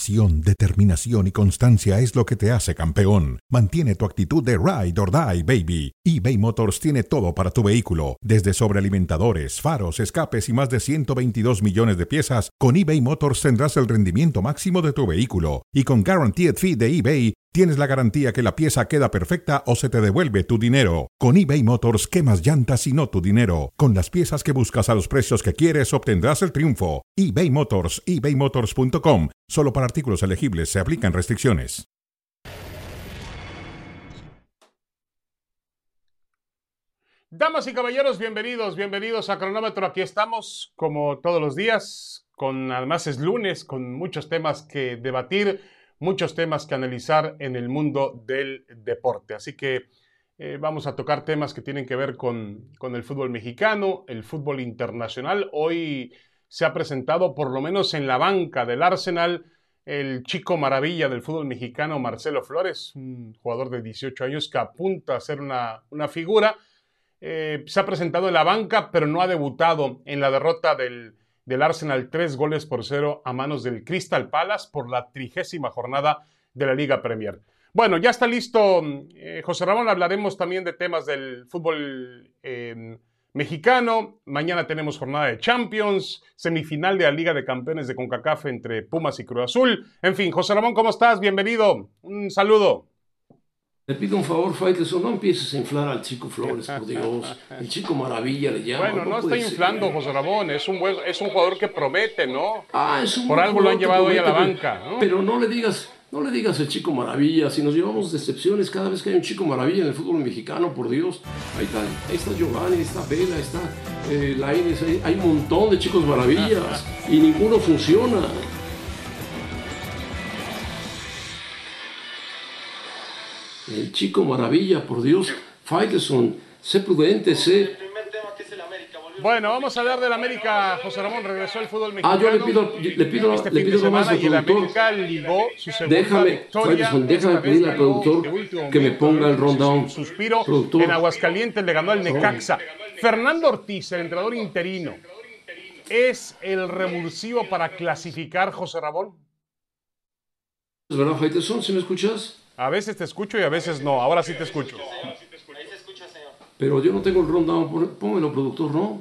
Pasión, determinación y constancia es lo que te hace campeón. Mantiene tu actitud de ride or die, baby. eBay Motors tiene todo para tu vehículo, desde sobrealimentadores, faros, escapes y más de 122 millones de piezas. Con eBay Motors tendrás el rendimiento máximo de tu vehículo. Y con Guaranteed Fee de eBay, tienes la garantía que la pieza queda perfecta o se te devuelve tu dinero. Con eBay Motors, quemas llantas y no tu dinero. Con las piezas que buscas a los precios que quieres, obtendrás el triunfo. eBay Motors, ebaymotors.com. Solo para artículos elegibles se aplican restricciones. Damas y caballeros, bienvenidos a Cronómetro. Aquí estamos, como todos los días, además es lunes, con muchos temas que debatir, muchos temas que analizar en el mundo del deporte. Así que vamos a tocar temas que tienen que ver con el fútbol mexicano, el fútbol internacional. Hoy se ha presentado, por lo menos en la banca del Arsenal, el chico maravilla del fútbol mexicano, Marcelo Flores, un jugador de 18 años que apunta a ser una figura. Se ha presentado en la banca, pero no ha debutado en la derrota del Arsenal 3-0 a manos del Crystal Palace por la 30ª jornada de la Liga Premier. Bueno, ya está listo José Ramón. Hablaremos también de temas del fútbol mexicano. Mañana tenemos jornada de Champions, semifinal de la Liga de Campeones de CONCACAF entre Pumas y Cruz Azul. En fin, José Ramón, ¿cómo estás? Bienvenido. Un saludo. Le pido un favor, Faitelson, no empieces a inflar al chico Flores, por Dios. El chico maravilla le llama. Bueno, no está inflando, José Ramón. Es un jugador que promete, ¿no? Es un Por algo lo han llevado hoy a la banca, ¿no? Pero no le digas el chico maravilla. Si nos llevamos decepciones cada vez que hay un chico maravilla en el fútbol mexicano, por Dios. Ahí está Giovanni, está Vela, está Lainez. Hay un montón de chicos maravillas y ninguno funciona. El chico maravilla, por Dios. Faitelson, sé prudente, sé. Bueno, vamos a hablar del América. José Ramón, regresó al fútbol mexicano. Yo le pido nomás al productor. Ligó su segunda victoria. Déjame pedirle al productor que me ponga el rundown. Suspiro. Productor. En Aguascalientes le ganó al Necaxa. Fernando Ortiz, el entrenador interino, ¿es el revulsivo para clasificar, José Ramón? ¿Es verdad, Faitelson? ¿Sí me escuchas? A veces te escucho y a veces no. Ahora sí te escucho. Ahí se escucha, señor. Pero yo no tengo el rundown. Pónmelo, productor, ¿no?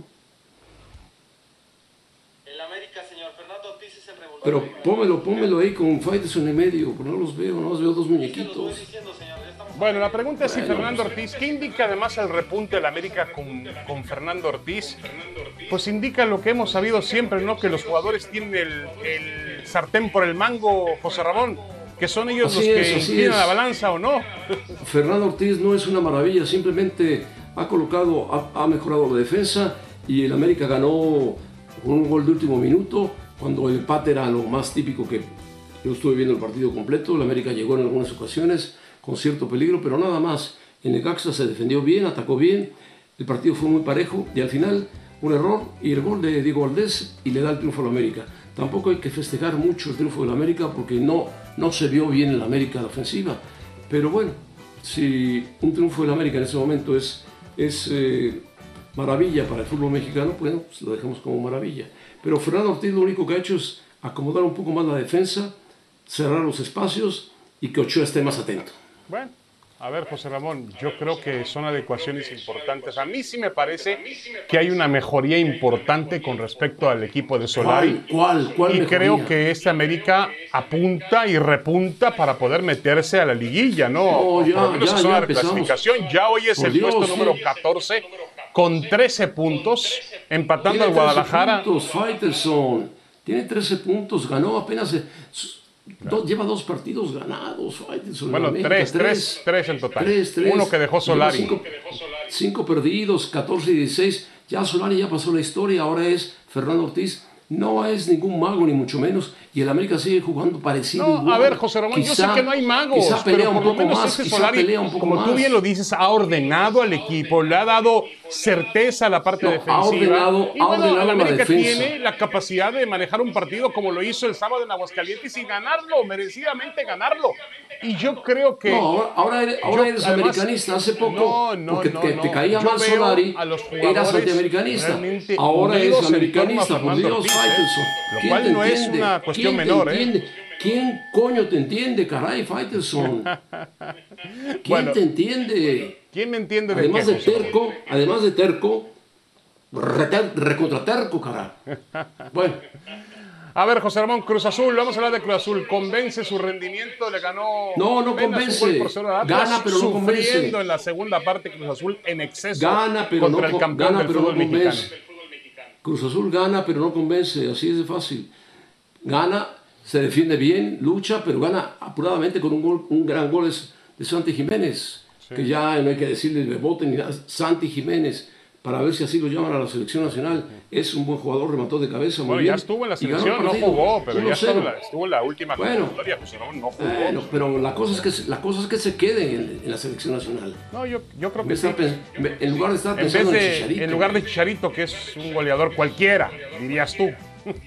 El América, señor. Fernando Ortiz es el revulsivo. Pero pónmelo ahí con Faitelson en medio, porque no los veo, no veo dos muñequitos. Bueno, la pregunta es si Fernando Ortiz, ¿qué indica además el repunte del América con Fernando Ortiz? Pues indica lo que hemos sabido siempre, ¿no? Que los jugadores tienen el sartén por el mango, José Ramón. Que son ellos los que inclinan la balanza o no. Fernando Ortiz no es una maravilla, simplemente ha mejorado la defensa y el América ganó con un gol de último minuto, cuando el empate era lo más típico. Que yo estuve viendo el partido completo. El América llegó en algunas ocasiones con cierto peligro, pero nada más. El Necaxa se defendió bien, atacó bien, el partido fue muy parejo y al final un error y el gol de Diego Valdés y le da el triunfo al América. Tampoco hay que festejar mucho el triunfo del América porque no se vio bien el América a la ofensiva. Pero bueno, si un triunfo del América en ese momento es maravilla para el fútbol mexicano, bueno, pues lo dejamos como maravilla. Pero Fernando Ortiz lo único que ha hecho es acomodar un poco más la defensa, cerrar los espacios y que Ochoa esté más atento. Bueno, a ver, José Ramón, yo creo que son adecuaciones importantes. A mí sí me parece que hay una mejoría importante con respecto al equipo de Solari. ¿Cuál y mejoría? Creo que este América apunta y repunta para poder meterse a la liguilla, ¿no? Ya de clasificación. Ya hoy es el puesto número 14 con 13 puntos, empatando al Guadalajara. Faitelson tiene 13 puntos, ganó apenas. Lleva 2 partidos ganados. Faitelson, bueno, tres en total. Uno que dejó Solari. 5 perdidos, 14 y 16. Ya Solari ya pasó la historia, ahora es Fernando Ortiz. No es ningún mago, ni mucho menos. Y el América sigue jugando parecido. No, a ver, José Ramón, yo sé que no hay magos, pero por lo menos ese Solari, como tú bien lo dices, ha ordenado al equipo, le ha dado certeza a la parte defensiva. Ha ordenado el América la defensa. tiene la capacidad de manejar un partido como lo hizo el sábado en Aguascalientes y ganarlo, merecidamente ganarlo. Y yo creo que... No, ahora eres además, americanista. Hace poco, porque te caía mal Solari, eras antiamericanista. Ahora eres americanista, por Dios, Faitelson. Lo cual no es una cuestión menor, ¿Quién coño te entiende, caray, Faitelson? ¿Quién Bueno, te entiende? ¿quién me entiende de Además qué, de José Ramón? terco, recontra terco, caray. Bueno, A ver, José Ramón, Cruz Azul, vamos a hablar de Cruz Azul. ¿Convence su rendimiento? Le ganó No apenas convence. un gol por cero al Atlas, Gana, pero no convence. sufriendo en la segunda parte Cruz Azul en exceso gana, pero contra el campeón del pero fútbol no mexicano. convence. Cruz Azul gana, pero no convence, así es de fácil. Gana, se defiende bien, lucha, pero gana apuradamente con un gran gol de Santi Jiménez, que ya no hay que decirle Bebote ni nada, Santi Jiménez, para ver si así lo llaman a la selección nacional. Es un buen jugador, remató de cabeza, muy Bueno, bien. ya estuvo en la Y ganó el selección, no partido, jugó, pero ya 1-0. estuvo en la última convocatoria, José Ramón, no jugó. Bueno, pero la cosa es que se quede en la selección nacional. No, yo creo En que vez sí. en lugar de estar En pensando vez en de, Chicharito. en lugar de Chicharito, que es un goleador cualquiera, dirías tú.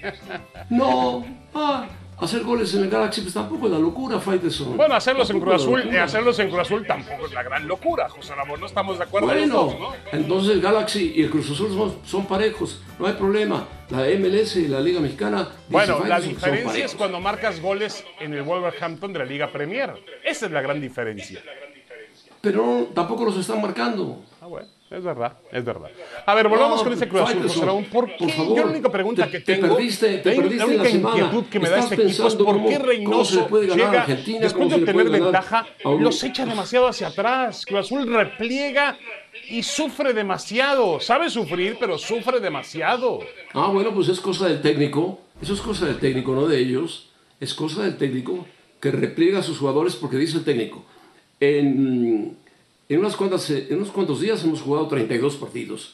No, hacer goles en el Galaxy pues tampoco es la locura, Faitelson. Bueno, hacerlos en Tampoco Cruz es la Azul, locura. tampoco es la gran locura, José Ramón, no estamos de acuerdo los Bueno, dos, ¿no? entonces el Galaxy y el Cruz Azul son parejos, no hay problema. La MLS y la Liga Mexicana. dice Bueno, la Faitelson, son diferencia es parejos. cuando marcas goles en el Wolverhampton de la Liga Premier. Esa es la gran diferencia. Pero tampoco los están marcando. Ah, bueno, es verdad, es verdad. A ver, volvamos No, con ese Cruz Azul, Faitelson, José Ramón. ¿Por qué? por favor, Yo la única pregunta que te tengo, perdiste la en única la semana. inquietud que me da Estás este equipo es pensando por qué cómo se Reynoso le puede ganar a llega, Argentina, después cómo de se le obtener puede ganar ventaja, a un- los echa demasiado hacia atrás. Cruz Azul repliega y sufre demasiado. Sabe sufrir, pero sufre demasiado. Bueno, pues es cosa del técnico. Eso es cosa del técnico, no de ellos. Es cosa del técnico que repliega a sus jugadores porque dice el técnico. En unos cuantos días hemos jugado 32 partidos.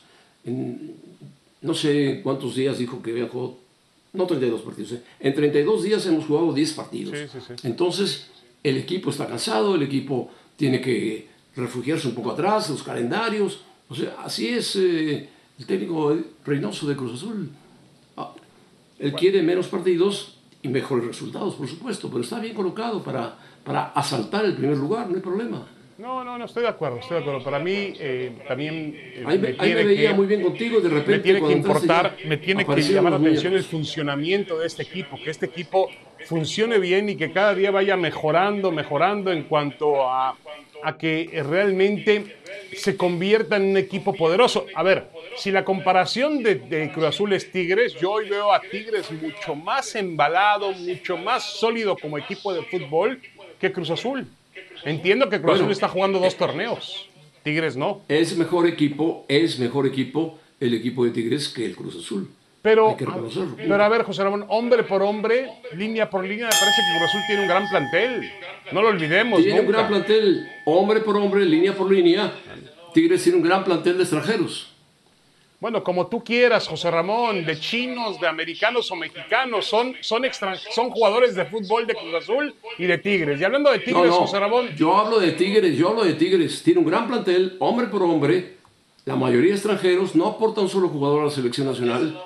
No sé cuántos días dijo que había jugado. No 32 partidos. En 32 días hemos jugado 10 partidos. Sí. Entonces, el equipo está cansado, el equipo tiene que refugiarse un poco atrás, los calendarios. O sea, así es el técnico Reynoso de Cruz Azul. Él quiere menos partidos y mejores resultados, por supuesto, pero está bien colocado para asaltar el primer lugar, no hay problema. No, estoy de acuerdo. Para mí, también Ahí me veía muy bien contigo y de repente me tiene que cuando entraste importar, ya me tiene que aparecieron llamar la los atención el muñecos. funcionamiento de este equipo, que este equipo funcione bien y que cada día vaya mejorando en cuanto a que realmente se convierta en un equipo poderoso. A ver, si la comparación de Cruz Azul es Tigres, yo hoy veo a Tigres mucho más embalado, mucho más sólido como equipo de fútbol que Cruz Azul. Entiendo que Cruz Azul está jugando 2 torneos, Tigres no. Es mejor equipo el equipo de Tigres que el Cruz Azul. Pero, Hay que reconocerlo. a ver, José Ramón, hombre por hombre, línea por línea, me parece que Cruz Azul tiene un gran plantel. No lo olvidemos Tiene un nunca. gran plantel, hombre por hombre, línea por línea. Tigres tiene un gran plantel de extranjeros. Bueno, como tú quieras, José Ramón, de chinos, de americanos o mexicanos, son jugadores de fútbol de Cruz Azul y de Tigres. Y hablando de Tigres, José Ramón, yo hablo de Tigres. Tiene un gran plantel, hombre por hombre. La mayoría extranjeros, no aporta un solo jugador a la selección nacional.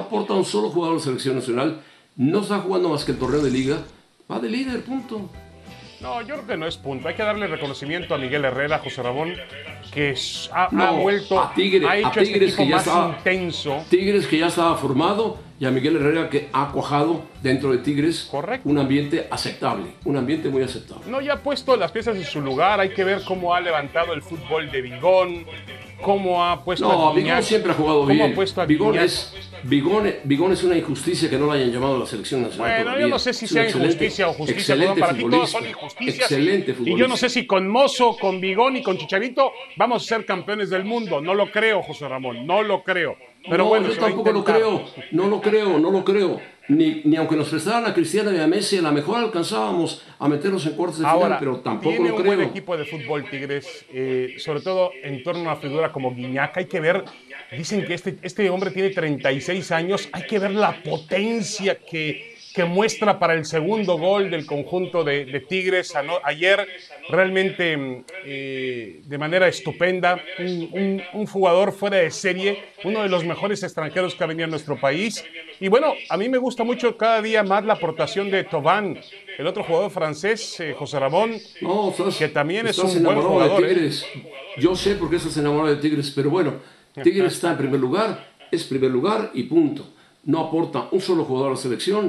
No está jugando más que el torneo de liga. Va de líder, punto. no, yo creo que no es punto. Hay que darle reconocimiento a Miguel Herrera, José Ramón, que ha No, vuelto, a Tigres ha hecho este equipo que ya más estaba- intenso. Tigres que ya estaba formado y a Miguel Herrera que ha cuajado dentro de Tigres. Correcto. Un ambiente aceptable, un ambiente muy aceptable. No, ya ha puesto las piezas en su lugar. Hay que ver cómo ha levantado el fútbol de Bigón, cómo ha puesto No, a Guiñac, Bigón siempre ha jugado cómo bien. ha puesto a Bigón Guiñac. es una injusticia que no lo hayan llamado a la selección nacional. Bueno, todavía. yo no sé si Es un sea excelente- injusticia o justicia, excelente pero para ti todos futbolista. son injusticias. Excelente Y futbolista. yo no sé si con Mozo, con Bigón y con Chicharito vamos a ser campeones del mundo. No lo creo, José Ramón, no lo creo. Pero no, bueno, yo se va a tampoco lo intentar. creo, no lo creo. Ni aunque nos prestaran a Cristiano y a Messi, a lo mejor alcanzábamos a meternos en cuartos de final, Ahora, pero tampoco tiene lo un creo. buen equipo de fútbol Tigres, sobre todo en torno a una figura como Guiñac. Hay que ver, dicen que este hombre tiene 36 años, hay que ver la potencia que muestra para el segundo gol del conjunto de Tigres ayer, realmente de manera estupenda, un jugador fuera de serie, uno de los mejores extranjeros que ha venido a nuestro país. Y bueno, a mí me gusta mucho cada día más la aportación de Thauvin, el otro jugador francés, José Ramón, No, que también es estás un buen enamorado de jugador. Tigres. Yo sé por qué estás enamorado de Tigres, pero bueno, Tigres está en primer lugar, es primer lugar y punto. No aporta un solo jugador a la selección.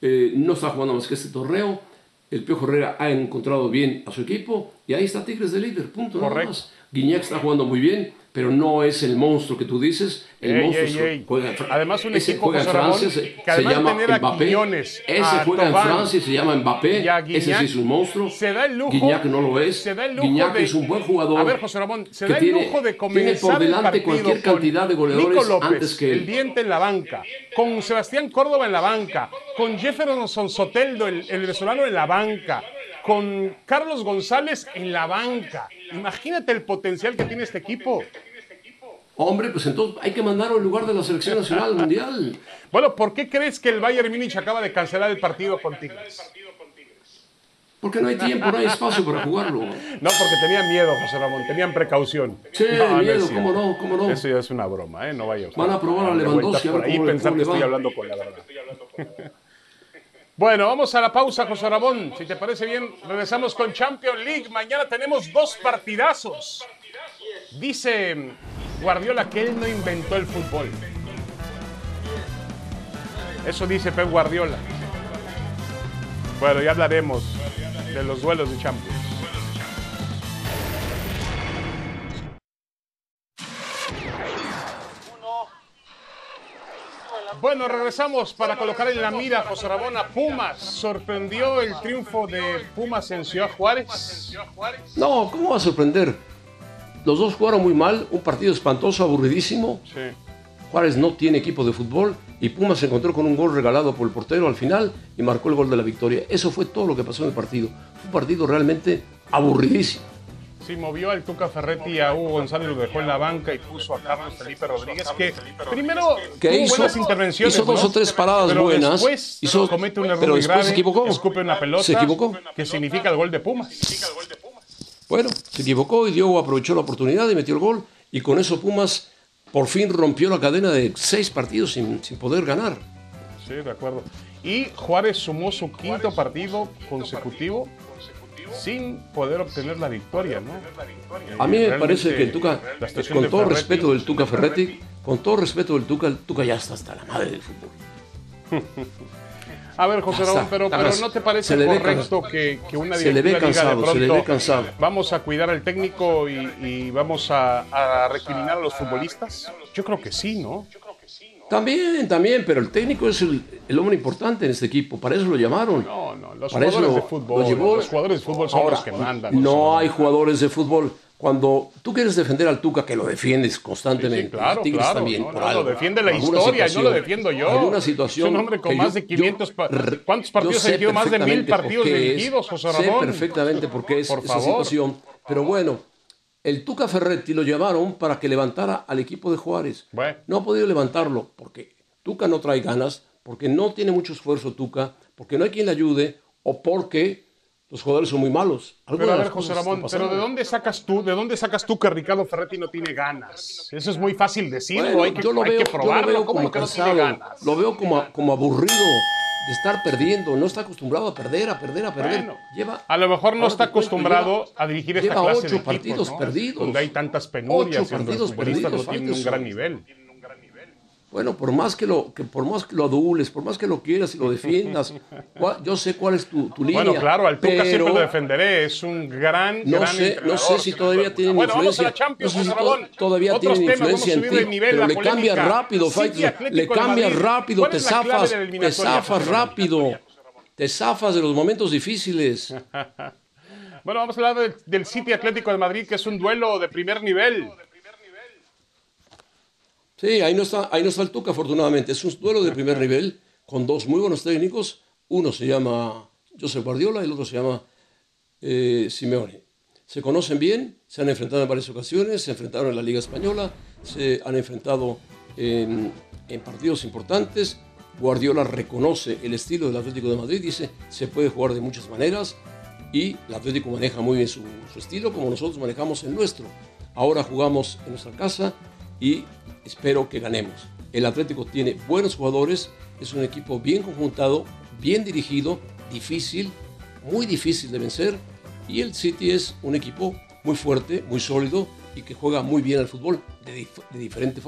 no está jugando más que este torneo. El Piojo Herrera ha encontrado bien a su equipo y ahí está Tigres de líder, punto. Nada más. Guiñac está jugando muy bien, pero no es el monstruo que tú dices. El monstruo juega además un ese equipo, juega en José Ramón, Francia, que además se llama de tener a Mbappé. Quiñones, Ese a juega Thauvin, en Francia y se llama Mbappé. Guiñac, Ese sí es un monstruo. se da el lujo. Guiñac no lo es. Se da el lujo Guiñac de, es un buen jugador. A ver, José Ramón, se que da el lujo de comenzar tiene por delante el partido cualquier cantidad de goleadores Nico López, antes que él. el Diente en la banca, con Sebastián Córdoba en la banca, con Jefferson Soteldo, el venezolano en la banca, con Carlos González en la banca. Imagínate el potencial que tiene este equipo. Hombre, pues entonces hay que mandarlo en lugar de la selección nacional mundial. Bueno, ¿por qué crees que el Bayern Múnich acaba de cancelar el partido con Tigres? Porque no hay tiempo, no hay espacio para jugarlo. No, porque tenían miedo, José Ramón, tenían precaución. Sí, no, miedo, no cómo no, cómo no. Eso ya es una broma, ¿eh? No vaya Van a probar a Lewandowski, a ver ahí cómo pensar le que estoy va. hablando con la verdad. Bueno, vamos a la pausa, José Ramón. Si te parece bien, regresamos con Champions League. Mañana tenemos 2 partidazos. Dice Guardiola que él no inventó el fútbol. Eso dice Pep Guardiola. Bueno, ya hablaremos de los duelos de Champions. Bueno, regresamos para colocar en la mira, José Ramón, a Pumas. ¿Sorprendió el triunfo de Pumas en Ciudad Juárez? No, ¿cómo va a sorprender? Los dos jugaron muy mal, un partido espantoso, aburridísimo. Sí. Juárez no tiene equipo de fútbol y Pumas se encontró con un gol regalado por el portero al final y marcó el gol de la victoria. Eso fue todo lo que pasó en el partido. Fue un partido realmente aburridísimo. Sí, movió al Tuca Ferretti a Hugo González, lo dejó en la banca y puso a Carlos Felipe Rodríguez, que primero tuvo buenas intervenciones. Hizo 2 o 3 paradas pero buenas. Después comete un error pero muy después grave, se equivocó. escupe una pelota, Se equivocó. que significa el gol de Pumas. Bueno, se equivocó y Diogo aprovechó la oportunidad y metió el gol. Y con eso Pumas por fin rompió la cadena de 6 partidos sin poder ganar. Sí, de acuerdo. Y Juárez sumó su 5º partido consecutivo sin poder obtener la victoria, ¿no? A mí me parece que el Tuca, con todo respeto del Tuca Ferretti, con todo respeto del Tuca, el Tuca ya está hasta la madre del fútbol. A ver, José Ramón, pero ¿no te parece correcto que una directiva diga de pronto vamos a cuidar al técnico y vamos a recriminar a los futbolistas? Yo creo que sí, ¿no? También, pero el técnico es el hombre importante en este equipo, para eso lo llamaron. No, los jugadores de fútbol, los jugadores de fútbol son los que mandan. No hay jugadores de fútbol. Cuando tú quieres defender al Tuca, que lo defiendes constantemente, sí, claro, Tigres claro, también, por algo. Lo defiende la historia, no lo defiendo yo. Hay una situación. Es un hombre con más de 500. ¿Cuántos partidos ha dirigido? Más de 1000 partidos dirigidos, José Ramón. Sé perfectamente por qué es esa situación. Pero bueno, el Tuca Ferretti lo llamaron para que levantara al equipo de Juárez. Bueno. No ha podido levantarlo porque Tuca no trae ganas, porque no tiene mucho esfuerzo Tuca, porque no hay quien le ayude o porque los jugadores son muy malos. Pero a ver, José Ramón, ¿pero de dónde sacas tú que Ricardo Ferretti no tiene ganas? Eso es muy fácil decirlo, bueno, hay que probarlo. Yo lo veo ¿Cómo como que no cansado, tiene ganas? lo veo como aburrido de estar perdiendo, no está acostumbrado a perder. Bueno, a lo mejor no está acostumbrado a dirigir esta clase de equipos, partidos perdidos, donde hay tantas penurias, 8 donde los partidos futbolistas perdidos, no tienen un gran nivel. Bueno, por más que lo adules, por más que lo quieras y lo defiendas, yo sé cuál es tu línea. Bueno, claro, al Tuca pero siempre lo defenderé, es un gran entrenador. No sé si todavía tienen influencia. Vamos a la Champions, no sé si todavía tienen influencia en ti, pero le cambias rápido, le cambias rápido, te zafas rápido, te zafas de los momentos difíciles. Bueno, vamos a hablar del City Atlético de Madrid, que es un duelo de primer nivel. Sí, ahí no está el Tuca, afortunadamente. Es un duelo de primer nivel con 2 muy buenos técnicos. Uno se llama Josep Guardiola y el otro se llama Simeone. Se conocen bien, se han enfrentado en varias ocasiones, se enfrentaron en la Liga Española, se han enfrentado en partidos importantes. Guardiola reconoce el estilo del Atlético de Madrid, dice se puede jugar de muchas maneras y el Atlético maneja muy bien su estilo como nosotros manejamos el nuestro. Ahora jugamos en nuestra casa y espero que ganemos. El Atlético tiene buenos jugadores, es un equipo bien conjuntado, bien dirigido, muy difícil de vencer, y el City es un equipo muy fuerte, muy sólido y que juega muy bien al fútbol de diferente forma.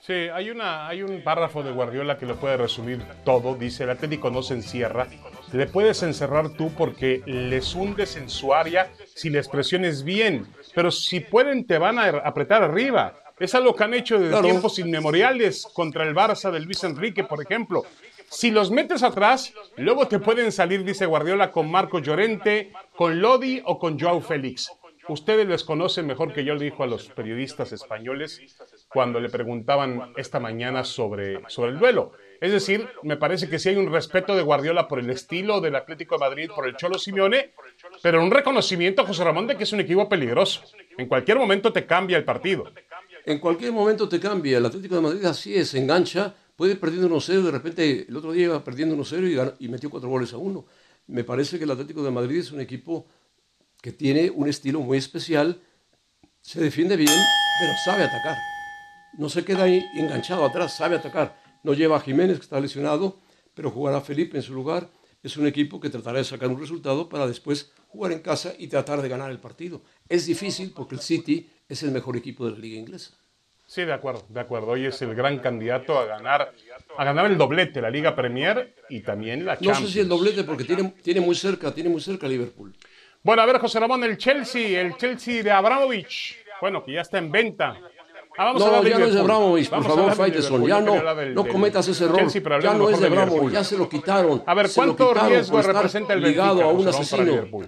Sí, hay un párrafo de Guardiola que lo puede resumir todo. Dice, el Atlético no se encierra. Le puedes encerrar tú porque les hundes en su área si les presiones bien. Pero si pueden, te van a apretar arriba. Es algo que han hecho desde tiempos inmemoriales contra el Barça de Luis Enrique, por ejemplo. Si los metes atrás, luego te pueden salir, dice Guardiola, con Marco Llorente, con Lodi o con Joao Félix. Ustedes les conocen mejor que yo, le dijo a los periodistas españoles cuando le preguntaban esta mañana sobre el duelo. Es decir, me parece que sí hay un respeto de Guardiola por el estilo del Atlético de Madrid, por el Cholo Simeone, pero un reconocimiento a José Ramón de que es un equipo peligroso. En cualquier momento te cambia el partido. En cualquier momento te cambia. El Atlético de Madrid así es, se engancha, puede ir perdiendo 1-0, de repente el otro día iba perdiendo 1-0 y metió 4-1. Me parece que el Atlético de Madrid es un equipo que tiene un estilo muy especial, se defiende bien, pero sabe atacar. No se queda ahí enganchado atrás, sabe atacar. No lleva a Jiménez, que está lesionado, pero jugará Felipe en su lugar. Es un equipo que tratará de sacar un resultado para después jugar en casa y tratar de ganar el partido. Es difícil porque el City es el mejor equipo de la liga inglesa. Sí, de acuerdo. Hoy es el gran candidato a ganar el doblete, la Liga Premier y también la Champions. No sé si el doblete porque tiene muy cerca Liverpool. Bueno, a ver, José Ramón, el Chelsea de Abramovich, bueno, que ya está en venta. Ya no es de Abramovich, por favor, Faitelson, ya no cometas ese error. Chelsea, ya no es de Abramovich, ya se lo quitaron. A ver, ¿cuánto riesgo representa el Benfica, ligado a un José Ramón, asesino?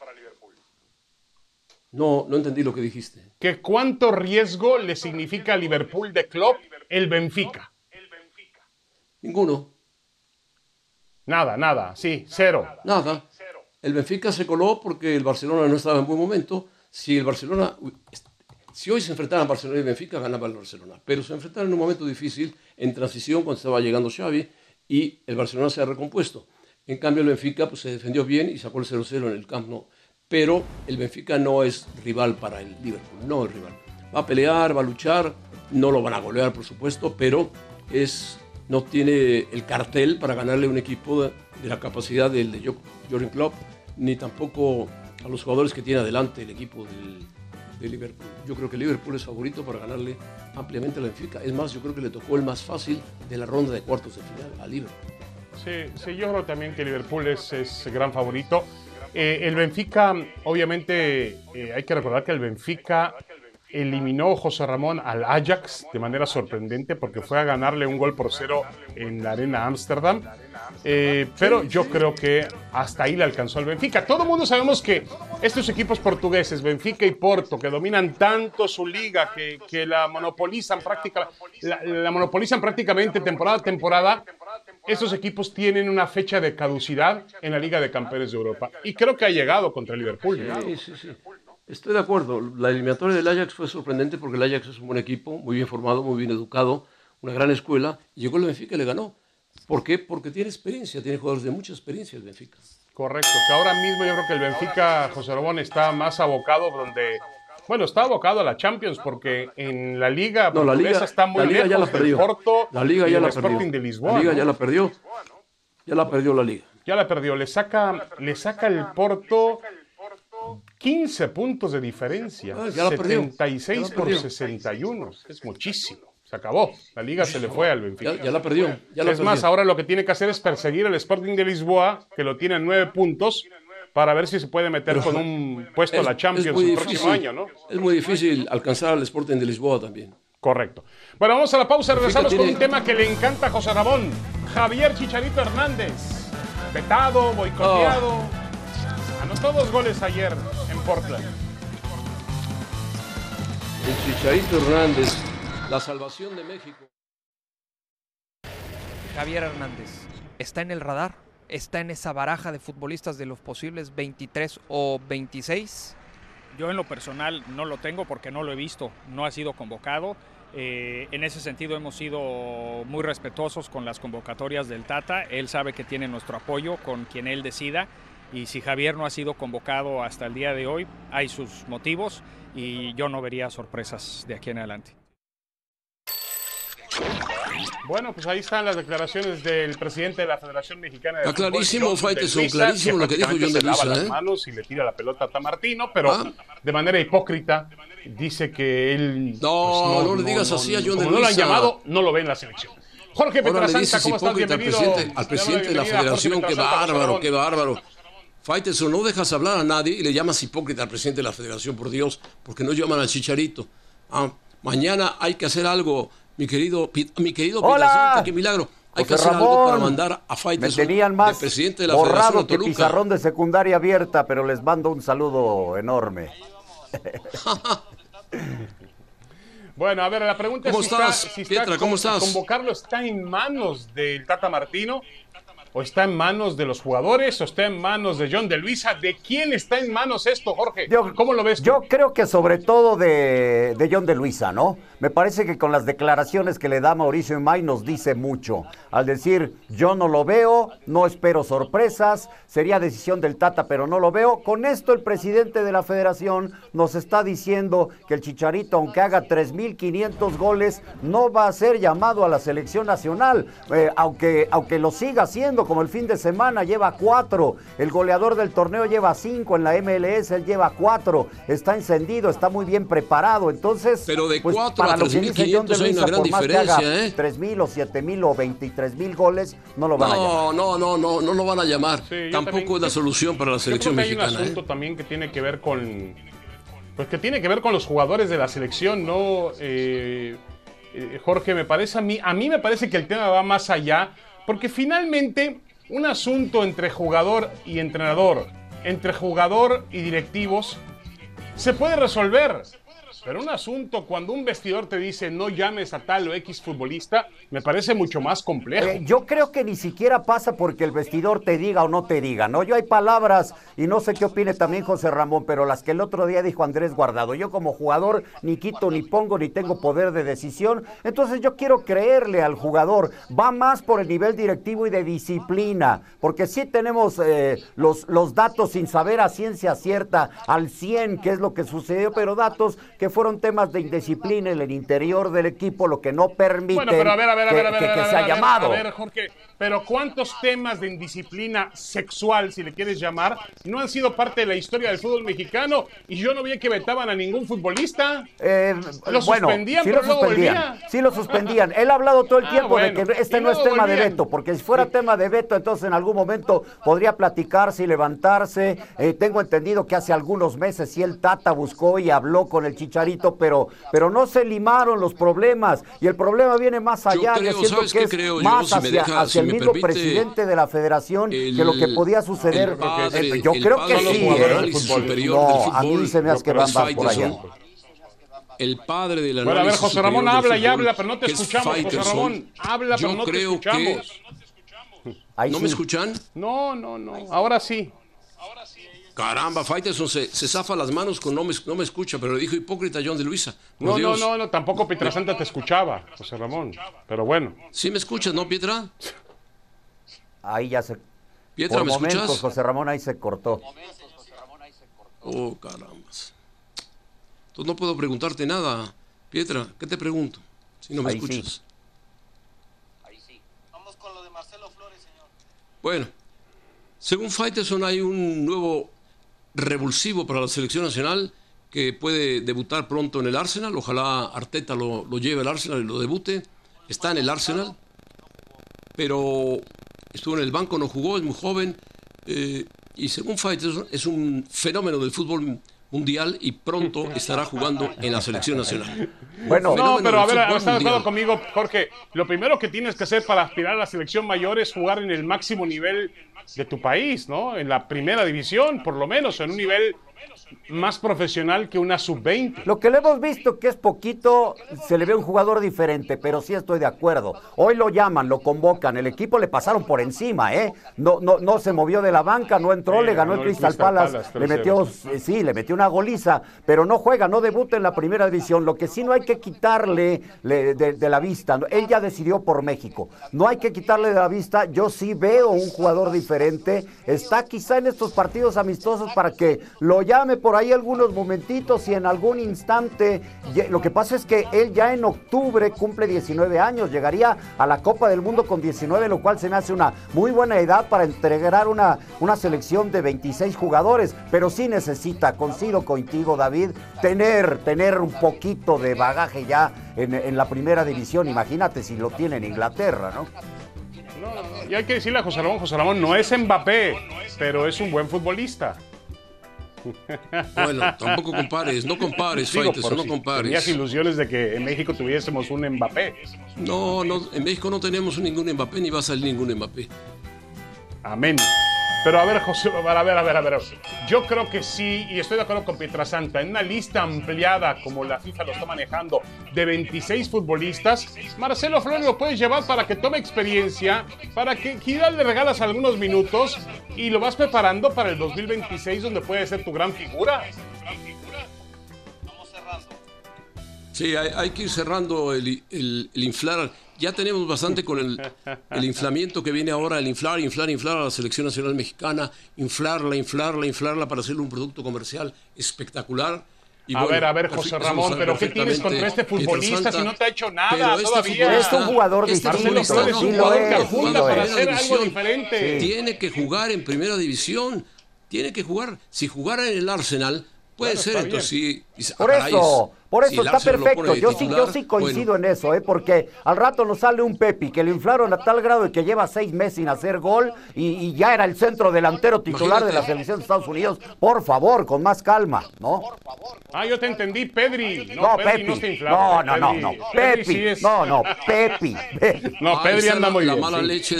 No entendí lo que dijiste. ¿Cuánto riesgo le significa a Liverpool de Klopp el Benfica? Ninguno. Nada, sí, cero. Nada. El Benfica se coló porque el Barcelona no estaba en buen momento. Si hoy se enfrentaran Barcelona y Benfica, ganaba el Barcelona. Pero se enfrentaron en un momento difícil, en transición, cuando estaba llegando Xavi, y el Barcelona se ha recompuesto. En cambio, el Benfica pues, se defendió bien y sacó el 0-0 en el Camp Nou. Pero el Benfica no es rival para el Liverpool, no es rival. Va a pelear, va a luchar, no lo van a golear, por supuesto, pero no tiene el cartel para ganarle a un equipo de la capacidad del de Jürgen Klopp, ni tampoco a los jugadores que tiene adelante el equipo de Liverpool. Yo creo que Liverpool es favorito para ganarle ampliamente a la Benfica. Es más, yo creo que le tocó el más fácil de la ronda de cuartos de final a Liverpool. Sí, yo creo también que Liverpool es gran favorito. El Benfica, obviamente, hay que recordar que el Benfica eliminó José Ramón al Ajax de manera sorprendente porque fue a ganarle 1-0 en la Arena Ámsterdam. Pero yo creo que hasta ahí le alcanzó al Benfica. Todo el mundo sabemos que estos equipos portugueses, Benfica y Porto, que dominan tanto su liga, que la monopolizan prácticamente temporada a temporada, estos equipos tienen una fecha de caducidad en la Liga de Campeones de Europa. Y creo que ha llegado contra el Liverpool. Sí. Estoy de acuerdo. La eliminatoria del Ajax fue sorprendente porque el Ajax es un buen equipo, muy bien formado, muy bien educado, una gran escuela. Y llegó el Benfica y le ganó. ¿Por qué? Porque tiene experiencia, tiene jugadores de mucha experiencia el Benfica. Correcto, que ahora mismo yo creo que el Benfica, José Ramón, está más abocado está abocado a la Champions porque en la Liga portuguesa está muy lejos del Porto y el Sporting de Lisboa. La Liga ya la perdió. Ya la perdió la Liga. Ya la perdió. Le saca el Porto 15 puntos de diferencia. 76 por 61. Es muchísimo. Se acabó. La Liga se le fue al Benfica. Ya la perdió. Más, ahora lo que tiene que hacer es perseguir al Sporting de Lisboa, que lo tiene en 9 puntos, para ver si se puede meter con un puesto a la Champions el próximo año, ¿no? Es muy difícil alcanzar al Sporting de Lisboa también. Correcto. Bueno, vamos a la pausa. Regresamos con un tema que le encanta a José Ramón. Javier Chicharito Hernández. Vetado, boicoteado. Anotó 2 goles ayer en Portland. El Chicharito Hernández, la salvación de México. Javier Hernández, ¿está en el radar? ¿Está en esa baraja de futbolistas de los posibles 23 o 26? Yo en lo personal no lo tengo porque no lo he visto, no ha sido convocado. En ese sentido hemos sido muy respetuosos con las convocatorias del Tata. Él sabe que tiene nuestro apoyo con quien él decida. Y si Javier no ha sido convocado hasta el día de hoy, hay sus motivos y yo no vería sorpresas de aquí en adelante. Bueno, pues ahí están las declaraciones del presidente de la Federación Mexicana de Está Fútbol, clarísimo, John de Faitelson, Luisa, clarísimo lo que dijo John de se lava Luisa, las manos y le tira la pelota a Tamartino, pero de manera hipócrita dice que él... No le digas así a John de Luisa. Como no lo han llamado, no lo ve en la selección. Jorge Ahora le Petrasanta, dices ¿cómo estás? hipócrita Bienvenido. al presidente de la Federación. Qué bárbaro, qué bárbaro. Faitelson, no dejas hablar a nadie y le llamas hipócrita al presidente de la Federación, por Dios, porque no llaman al Chicharito. Mañana hay que hacer algo, mi querido Petrasanta, qué milagro. Hay que hacer algo para mandar a Faitelson, el presidente de la Federación a Toluca. Que pizarrón de secundaria abierta, pero les mando un saludo enorme. Bueno, a ver, la pregunta es si Pietra, ¿cómo estás? ¿Convocarlo está en manos del Tata Martino? ¿O está en manos de los jugadores? ¿O está en manos de John de Luisa? ¿De quién está en manos esto, Jorge? ¿Cómo lo ves tú? Yo creo que sobre todo de John de Luisa, ¿no? Me parece que con las declaraciones que le da Mauricio Imay nos dice mucho. Al decir, yo no lo veo, no espero sorpresas, sería decisión del Tata, pero no lo veo. Con esto el presidente de la Federación nos está diciendo que el Chicharito, aunque haga 3,500 goles, no va a ser llamado a la selección nacional, aunque lo siga haciendo, como el fin de semana lleva 4, el goleador del torneo lleva 5, en la MLS él lleva 4, está encendido, está muy bien preparado, entonces... Pero de pues, 4 a 3,500 hay una gran diferencia, ¿eh? 3,000 o 7,000 o 23,000 goles, no lo van a llamar. No lo van a llamar. Sí, tampoco también, es la solución para la selección mexicana. Hay un asunto también que tiene que ver con... Pues que tiene que ver con los jugadores de la selección, ¿no? Jorge, me parece a mí me parece que el tema va más allá, porque finalmente un asunto entre jugador y entrenador, entre jugador y directivos, se puede resolver. Pero un asunto cuando un vestidor te dice no llames a tal o X futbolista, me parece mucho más complejo. Yo creo que ni siquiera pasa porque el vestidor te diga o no te diga, ¿no? Yo hay palabras, y no sé qué opine también José Ramón, pero las que el otro día dijo Andrés Guardado. Yo como jugador ni quito, ni pongo, ni tengo poder de decisión. Entonces yo quiero creerle al jugador. Va más por el nivel directivo y de disciplina, porque sí tenemos los datos sin saber a ciencia cierta al 100 qué es lo que sucedió, pero datos que fueron temas de indisciplina en el interior del equipo, lo que no permite que sea llamado. A ver, Jorge, pero ¿cuántos temas de indisciplina sexual, si le quieres llamar, no han sido parte de la historia del fútbol mexicano? Y yo no vi que vetaban a ningún futbolista. Lo suspendían, pero luego volvían. Sí lo suspendían. Él ha hablado todo el tiempo de que este no es tema de veto, porque si fuera tema de veto, entonces en algún momento podría platicarse y levantarse. Tengo entendido que hace algunos meses sí el Tata buscó y habló con el Chicharito, pero no se limaron los problemas, y el problema viene más allá. Yo siento que es más hacia el mismo presidente de la Federación que lo que podía suceder. Yo creo que sí. No, a mí se me hace que van por allá. El padre del análisis. Bueno, a ver, José Ramón habla y habla, pero no te que escuchamos, José Ramón. Habla, pero no te escuchamos. ¿No me escuchan? No. Ahora sí. Caramba, Faitelson se zafa las manos con no me escucha, pero le dijo hipócrita a John de Luisa. No, tampoco Pietrasanta te escuchaba, José Ramón. Pero bueno. ¿Sí me escuchas, no, Pietra? Ahí ya se... Pietra, por ¿me momentos, escuchas? José Ramón ahí se cortó. Oh, caramba. Entonces no puedo preguntarte nada, Pietra. ¿Qué te pregunto si no me escuchas? Ahí sí. Vamos con lo de Marcelo Flores, señor. Bueno, según Faitelson hay un nuevo revulsivo para la selección nacional que puede debutar pronto en el Arsenal. Ojalá Arteta lo lleve al Arsenal y lo debute. Está en el Arsenal, pero estuvo en el banco, no jugó, es muy joven. Y según Faitelson es un fenómeno del fútbol mundial y pronto estará jugando en la selección nacional. Bueno, no, pero a ver, ¿estás de acuerdo conmigo, Jorge? Lo primero que tienes que hacer para aspirar a la selección mayor es jugar en el máximo nivel de tu país, ¿no? En la primera división, por lo menos, en un nivel más profesional que una sub-20. Lo que le hemos visto que es poquito, se le ve un jugador diferente, pero sí estoy de acuerdo. Hoy lo llaman, lo convocan, el equipo le pasaron por encima, ¿eh? No se movió de la banca, no entró, le ganó el Crystal Palace, le metió una goliza, pero no juega, no debuta en la primera división. Lo que sí no hay que quitarle de la vista, él ya decidió por México, no hay que quitarle de la vista. Yo sí veo un jugador diferente, está quizá en estos partidos amistosos para que lo llame por ahí algunos momentitos y en algún instante. Lo que pasa es que él ya en octubre cumple 19 años, llegaría a la Copa del Mundo con 19, lo cual se me hace una muy buena edad para integrar una selección de 26 jugadores, pero sí necesita, coincido contigo, David, tener un poquito de bagaje ya en la primera división. Imagínate si lo tiene en Inglaterra, ¿no? No, y hay que decirle a José Ramón no es Mbappé, pero es un buen futbolista. Bueno, tampoco compares, no compares, Faitelson, no compares. Tenías ilusiones de que en México tuviésemos un Mbappé. No, en México no tenemos ningún Mbappé, ni va a salir ningún Mbappé. Amén. Pero a ver, José, a ver. Yo creo que sí, y estoy de acuerdo con Pietrasanta, en una lista ampliada, como la FIFA lo está manejando, de 26 futbolistas, Marcelo Flores lo puedes llevar para que tome experiencia, para que quizás le regalas algunos minutos y lo vas preparando para el 2026, donde puede ser tu gran figura. Vamos cerrando. Sí, hay que ir cerrando el inflar. Ya tenemos bastante con el inflamiento que viene ahora, el inflar a la selección nacional mexicana, inflarla para hacerle un producto comercial espectacular. Y a ver, José Ramón, pero ¿qué tienes contra este futbolista si no te ha hecho nada todavía? Es un jugador distinto. Marcelo Flores es un jugador que apunta para hacer algo diferente. Tiene que jugar en primera división, si jugara en el Arsenal, puede ser, entonces Por eso está perfecto. Yo sí coincido en eso, porque al rato nos sale un Pepi que lo inflaron a tal grado de que lleva 6 meses sin hacer gol y ya era el centro delantero titular de la selección de Estados Unidos. Por favor, con más calma, ¿no? Yo te entendí, Pedri. No, Pedri Pepi. no está inflado. No. Pepi. Sí es... Pepi. No, Pedri anda muy bien. La mala leche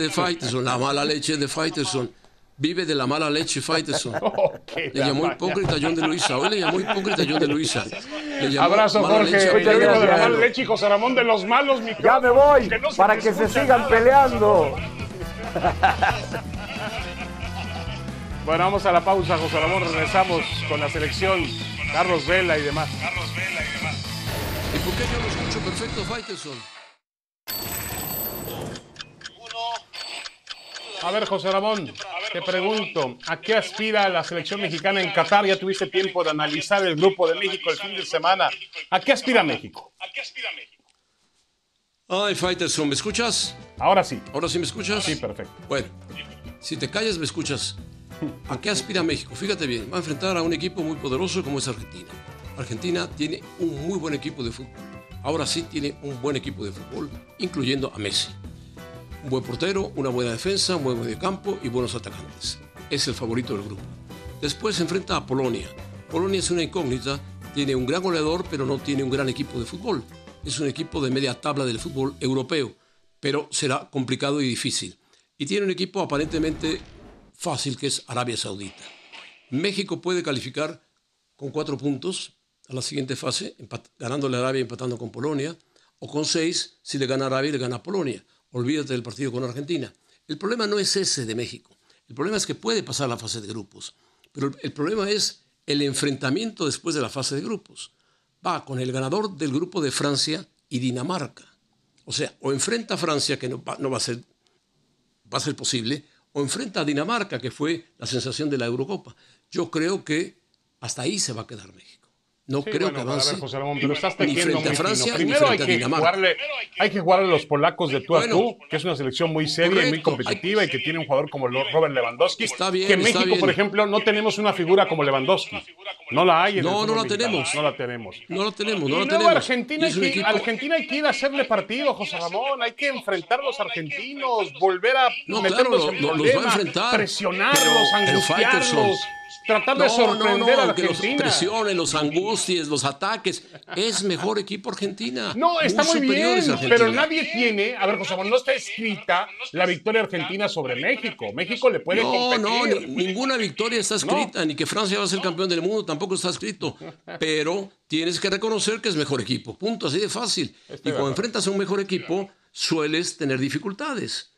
de Faitelson. Vive de la mala leche Faitelson. Le llamó hipócrita a John de Luisa. Hoy le llamó hipócrita a John de Luisa. Abrazo, Jorge. Hoy te digo de la mala leche y José Ramón de los malos micrófonos. Ya me voy, para que se sigan peleando. Bueno, vamos a la pausa, José Ramón. Regresamos con la selección. Carlos Vela y demás. ¿Y por qué yo lo escucho perfecto, Faitelson? A ver, José Ramón, te pregunto, ¿a qué aspira la selección mexicana en Qatar? Ya tuviste tiempo de analizar el grupo de México el fin de semana. ¿A qué aspira México? Ay, Faitelson, ¿me escuchas? Ahora sí. ¿Ahora sí me escuchas? Sí, perfecto. Bueno, si te callas, me escuchas. ¿A qué aspira México? Fíjate bien, va a enfrentar a un equipo muy poderoso como es Argentina. Argentina tiene un muy buen equipo de fútbol. Ahora sí tiene un buen equipo de fútbol, incluyendo a Messi. Un buen portero, una buena defensa, un buen mediocampo y buenos atacantes. Es el favorito del grupo. Después se enfrenta a Polonia. Polonia es una incógnita, tiene un gran goleador, pero no tiene un gran equipo de fútbol. Es un equipo de media tabla del fútbol europeo, pero será complicado y difícil. Y tiene un equipo aparentemente fácil, que es Arabia Saudita. México puede calificar con 4 puntos a la siguiente fase, ganándole a Arabia y empatando con Polonia, o con 6 si le gana a Arabia y le gana a Polonia. Olvídate del partido con Argentina. El problema no es ese de México. El problema es que puede pasar la fase de grupos. Pero el problema es el enfrentamiento después de la fase de grupos. Va con el ganador del grupo de Francia y Dinamarca. O sea, o enfrenta a Francia, que no va a ser posible, o enfrenta a Dinamarca, que fue la sensación de la Eurocopa. Yo creo que hasta ahí se va a quedar México. No creo que avance. A ver, José Ramón, pero estás ni frente a Francia, ni primero frente a Dinamarca. Hay que jugarle a los polacos de tú a tú, que es una selección muy seria y muy competitiva y que tiene un jugador como Robert Lewandowski. Está bien, que en México, por ejemplo, no tenemos una figura como Lewandowski. No la hay en el fútbol mexicano. No la tenemos. Y luego Argentina hay que ir a hacerle partido, José Ramón. Hay que enfrentar a los argentinos, volver a meterlos en problemas, presionarlos, angustiarlos. Tratar de sorprender a Argentina. Que los presionen, los angusties, los ataques. Es mejor equipo Argentina. No, está muy bien, pero nadie tiene... A ver, José Ramón, no está escrita la victoria argentina sobre México. México le puede competir. Ninguna victoria está escrita, ni que Francia va a ser campeón del mundo, tampoco está escrito. Pero tienes que reconocer que es mejor equipo. Punto, así de fácil. Y cuando enfrentas a un mejor equipo, sueles tener dificultades.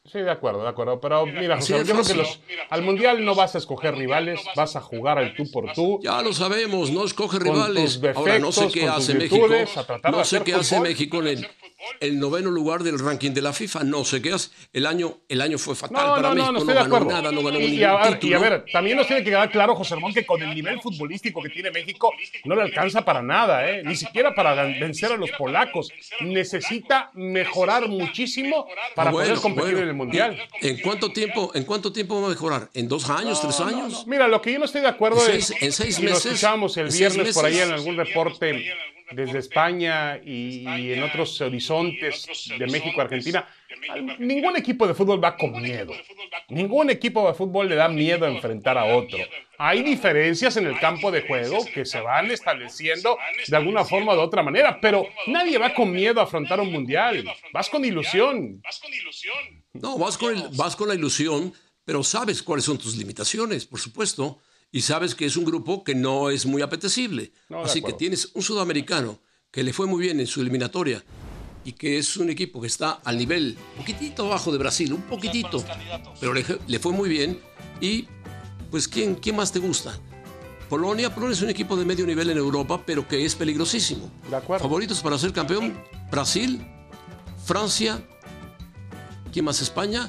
Sí, de acuerdo. Pero mira, Así José, es yo creo que fácil. al Mundial no vas a escoger rivales, vas a jugar al tú por tú. Ya lo sabemos, no escoge Con rivales. tus defectos, Ahora no sé qué con hace tus México. virtudes, a tratar de No sé hacer qué hace fútbol. México en el 9º lugar del ranking de la FIFA. No sé qué hace. El año fue fatal para México. No No estoy de ganó acuerdo. nada, no ganó y ningún a título. ver, también nos tiene que quedar claro, José Ramón, que con el nivel futbolístico que tiene México no le alcanza para nada, ni siquiera para vencer a los polacos. Necesita mejorar muchísimo para poder competir en el Mundial. ¿En cuánto tiempo va a mejorar? ¿En 2 años, 3 años? Mira, lo que yo no estoy de acuerdo En es, seis y lo meses, escuchábamos el en 6 viernes por ahí meses. en algún reporte desde España y en otros horizontes de México, Argentina, ningún equipo de fútbol va con miedo. Ningún equipo de fútbol le da miedo a enfrentar a otro. Hay diferencias en el campo de juego que se van estableciendo de alguna forma o de otra manera, pero nadie va con miedo a afrontar un mundial. Vas con ilusión. No, vas con la ilusión, pero sabes cuáles son tus limitaciones, por supuesto, y sabes que es un grupo que no es muy apetecible. No, de Así que acuerdo. tienes un sudamericano que le fue muy bien en su eliminatoria y que es un equipo que está al nivel, un poquitito abajo de Brasil, un poquitito, pero le fue muy bien. Y, pues, ¿quién más te gusta? Polonia es un equipo de medio nivel en Europa, pero que es peligrosísimo. De acuerdo. Favoritos para ser campeón, Brasil, Francia, ¿quién más? España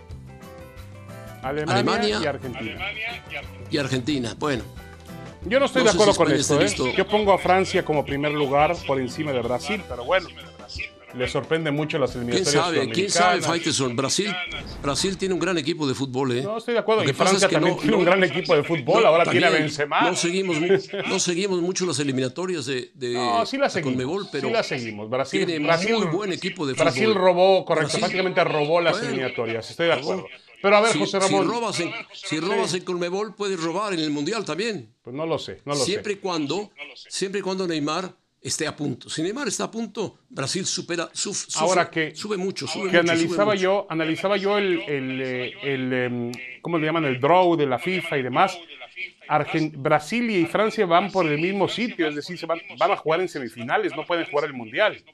Alemania y Argentina. y Argentina. Bueno, Yo no estoy No de sé acuerdo si con España esto. esté listo. Yo pongo a Francia como primer lugar por encima de Brasil, pero bueno, le sorprende mucho las ¿quién eliminatorias sabe? ¿Quién sabe, Faitelson? Brasil tiene un gran equipo de fútbol, ¿eh? No estoy de acuerdo. Lo Y que pasa Francia es que también tiene un gran equipo de fútbol. Ahora tiene a también Benzema. No seguimos mucho las eliminatorias de No, sí la seguimos. Conmebol, pero sí la seguimos. Brasil, tiene Brasil, muy buen equipo de Brasil fútbol. robó, correcto, Brasil- prácticamente robó las Bueno, eliminatorias. Estoy de acuerdo. Pero a ver, José Ramón. Si robas en Conmebol, puedes robar en el Mundial también. Pues no lo sé. Siempre y cuando Neymar esté a punto. Si Neymar está a punto, Brasil Ahora que sube mucho. analizaba yo el ¿cómo le llaman? El draw de la FIFA y demás. Brasil y Francia van por el mismo sitio, es decir, van a jugar en semifinales, no pueden jugar el Mundial.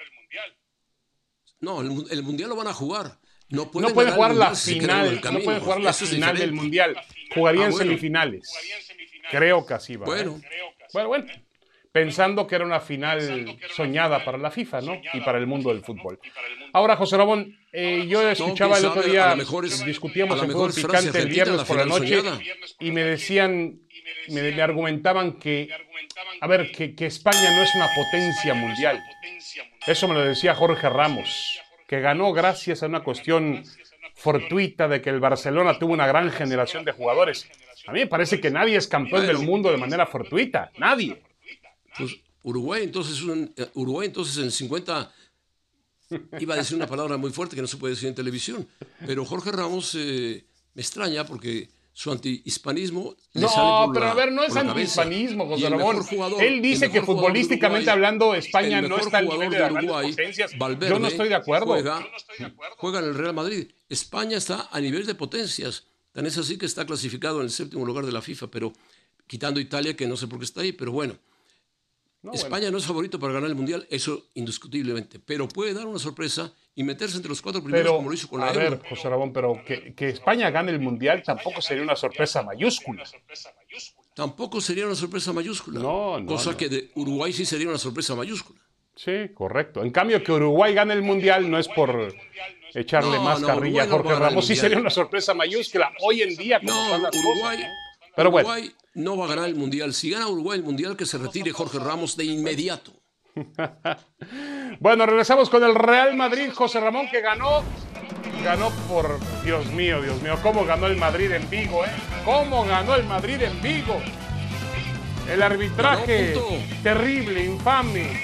No, el Mundial lo van a jugar. No No pueden pueden ganar jugar el la Mundial si se quedan en el final, no camino. pueden jugar la Eso es final del diferente. Mundial. Jugarían bueno. semifinales. Creo que así va. Bueno. Bueno. Pensando que era una final soñada para la FIFA, ¿no? Y para el mundo del fútbol. Ahora, José Ramón, yo escuchaba el otro día, discutíamos en Fútbol Picante el viernes por la noche, y me decían, me argumentaban que, a ver, que España no es una potencia mundial. Eso me lo decía Jorge Ramos, que ganó gracias a una cuestión fortuita de que el Barcelona tuvo una gran generación de jugadores. A mí me parece que nadie es campeón del mundo de manera fortuita, nadie. Pues Uruguay entonces en el 50 iba a decir una palabra muy fuerte que no se puede decir en televisión, pero Jorge Ramos me extraña porque su antihispanismo le sale No, por pero la- a ver, no es por la cabeza. antihispanismo, Y José el Ramón. mejor jugador- Él dice el que mejor jugador de futbolísticamente Uruguay, hablando, España el no mejor está al nivel jugador de de las grandes Uruguay, potencias. Valverde, Yo no estoy de acuerdo. Juega en el Real Madrid. España está a nivel de potencias. Tan es así que está clasificado en el 7º lugar de la FIFA, pero quitando Italia, que no sé por qué está ahí, pero bueno. España no es favorito para ganar el Mundial, eso indiscutiblemente, pero puede dar una sorpresa y meterse entre los 4 primeros como lo hizo con la a Euro. ver, José Ramón, pero que España gane el Mundial tampoco sería una sorpresa mayúscula. Tampoco sería una sorpresa mayúscula. No, cosa no. que de Uruguay sí sería una sorpresa mayúscula. Sí, correcto. En cambio, que Uruguay gane el Mundial no es por echarle No, más no, carrilla a Uruguay no va Jorge a ganar el Ramos. Sí Mundial. sería una sorpresa mayúscula hoy en día. Como No, están las Uruguay, cosas, ¿no? Pero bueno. Uruguay no va a ganar el Mundial. Si gana Uruguay el Mundial, que se retire Jorge Ramos de inmediato. Bueno, regresamos con el Real Madrid, José Ramón, que ganó por... Dios mío, cómo ganó el Madrid en Vigo, ¿eh? Cómo ganó el Madrid en Vigo. El arbitraje Ganó, punto. terrible, infame.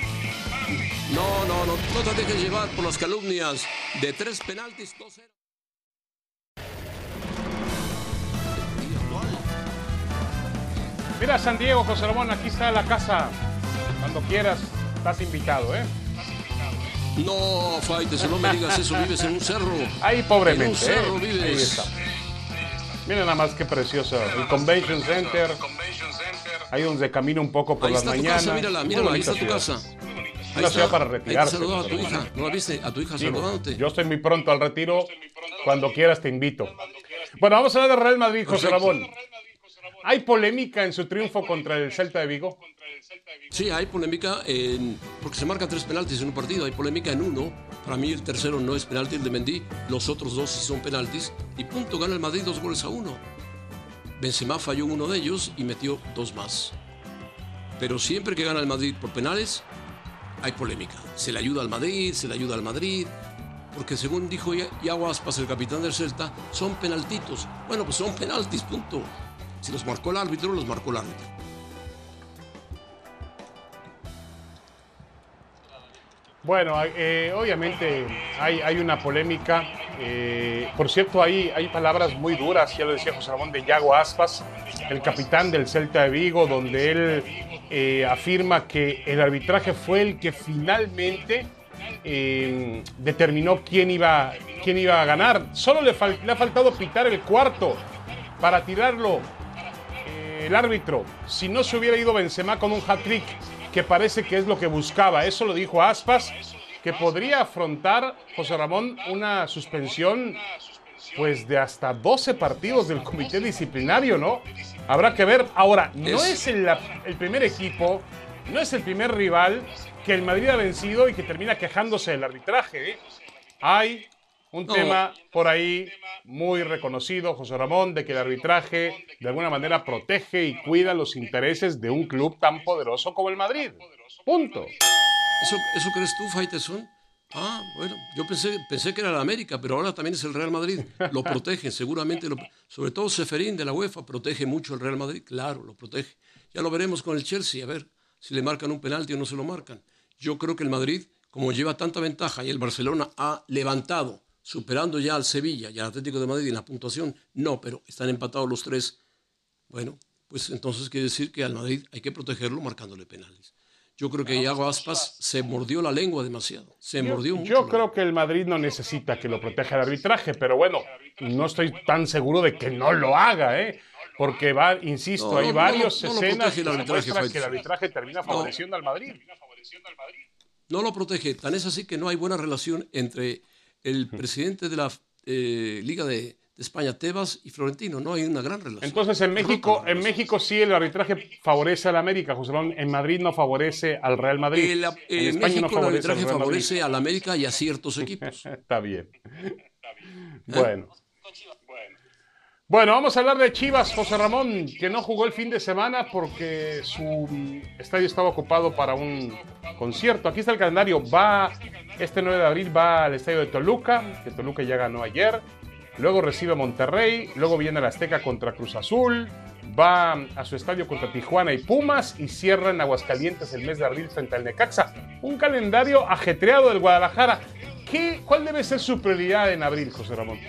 No te dejes llevar por las calumnias de 3 penaltis, 2-0. Mira, San Diego, José Ramón, aquí está la casa. Cuando quieras, estás invitado, ¿eh? No, Faitelson, no me digas eso, vives en un cerro. Ahí pobremente, En un cerro Ahí vives. está. Mira nada más qué precioso. El Convention Center. Ahí donde camina un poco por Ahí las está tu mañanas. casa, mírala, Muy ahí bonita está tu ciudad. casa. Una ciudad para Ahí te retirarse. saludaba a tu José Ramón. hija. ¿No la viste? A tu hija Digo, saludándote. yo estoy muy pronto al retiro. Cuando quieras te invito. Bueno, vamos a hablar de Real Madrid, José Ramón. ¿Hay polémica en su triunfo contra el Celta de Vigo? Sí, hay polémica porque se marcan 3 penaltis en un partido. Hay polémica en uno. Para mí el tercero no es penalti, el de Mendy. Los otros 2 sí son penaltis. Y punto, gana el Madrid 2-1. Benzema falló uno de ellos y metió 2 más. Pero siempre que gana el Madrid por penales, hay polémica. Se le ayuda al Madrid, porque según dijo Iago Aspas, el capitán del Celta, son penaltitos. Bueno, pues son penaltis, punto. Si los marcó el árbitro, los marcó el árbitro. Bueno, obviamente hay una polémica. Por cierto, hay palabras muy duras, ya lo decía José Ramón, de Iago Aspas, el capitán del Celta de Vigo, donde él afirma que el arbitraje fue el que finalmente determinó quién iba a ganar. Solo le ha faltado pitar el cuarto para tirarlo el árbitro. Si no se hubiera ido Benzema con un hat-trick, que parece que es lo que buscaba. Eso lo dijo Aspas, que podría afrontar, José Ramón, una suspensión pues de hasta 12 partidos del comité disciplinario, ¿no? Habrá que ver. Ahora, no es el primer equipo, no es el primer rival que el Madrid ha vencido y que termina quejándose del arbitraje, ¿eh? Hay un tema por ahí muy reconocido, José Ramón, de que el arbitraje de alguna manera protege y cuida los intereses de un club tan poderoso como el Madrid. Punto. ¿Eso crees tú, Faitelson? Ah, bueno, yo pensé que era la América, pero ahora también es el Real Madrid. Lo protegen, seguramente. Sobre todo Ceferín de la UEFA protege mucho el Real Madrid. Claro, lo protege. Ya lo veremos con el Chelsea, a ver si le marcan un penalti o no se lo marcan. Yo creo que el Madrid, como lleva tanta ventaja y el Barcelona ha levantado, superando ya al Sevilla y al Atlético de Madrid en la puntuación, no, pero están empatados los 3. Bueno, pues entonces quiere decir que al Madrid hay que protegerlo marcándole penales. Yo creo que Iago Aspas se mordió la lengua demasiado. Yo creo que el Madrid no necesita que lo proteja el arbitraje, pero bueno, no estoy tan seguro de que no lo haga, ¿eh? Porque hay varias escenas que muestran que el arbitraje termina favoreciendo al Madrid. No lo protege. Tan es así que no hay buena relación entre el presidente de la Liga de España, Tebas, y Florentino. No hay una gran relación. Entonces, en México sí el arbitraje favorece al América, José Ramón. En Madrid no favorece al Real Madrid. En España México no favorece el arbitraje favorece al América y a ciertos equipos. Está bien. Bueno, vamos a hablar de Chivas, José Ramón, que no jugó el fin de semana porque su estadio estaba ocupado para un concierto. Aquí está el calendario. Este 9 de abril va al estadio de Toluca, que Toluca ya ganó ayer. Luego recibe a Monterrey, luego viene a la Azteca contra Cruz Azul, va a su estadio contra Tijuana y Pumas y cierra en Aguascalientes el mes de abril frente al Necaxa. Un calendario ajetreado del Guadalajara. ¿Cuál debe ser su prioridad en abril, José Ramón?